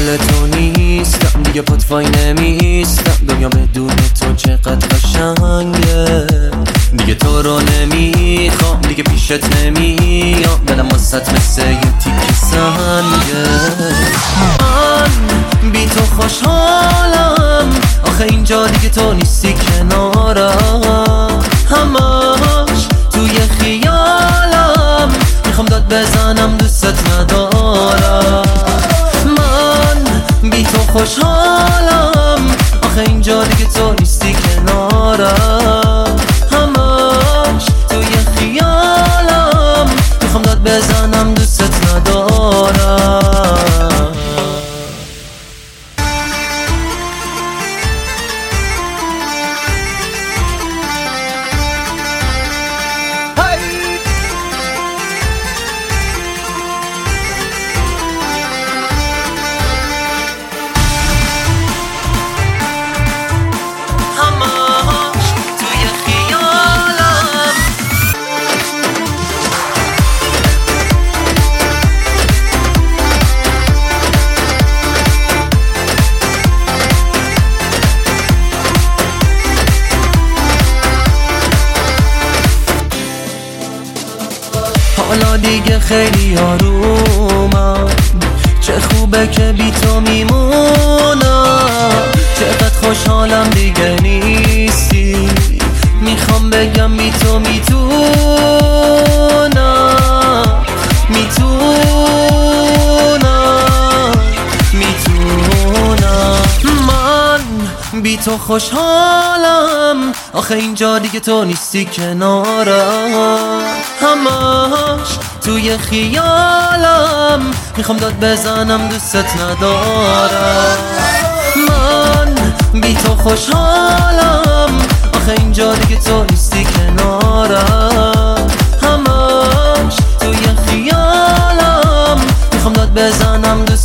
دنبال تو نیستم دیگه، پتوای نمیستم. دنیا بدون تو چقدر قشنگه، دیگه تو رو نمیخوام، دیگه پیشت نمیام. دلم واسط مثل یه تیکه سنگه. من بی تو خوشحالم، آخه اینجا دیگه تو نیستی کنارم. همش توی خیالم، میخوام داد بزنم دوست ندارم. من بی تو خوشحالم، آخه اینجا دیگه تو نیستی کنارم. همش توی خیالم، میخوام داد بزنم دوست ندارم. حالا دیگه خیلی آرومم، چه خوبه که بی تو میمونم. چقدر خوشحالم دیگه نیستی، میخوام بگم بی تو میتونم. من بی تو خوشحالم، آخه اینجا دیگه تو نیستی کنارم. همش توی خیالم، میخوام داد بزنم دوست ندارم. من بی تو خوشحالم، آخه اینجا دیگه تو نیستی کنارم. همش توی خیالم، میخوام داد بزنم دوست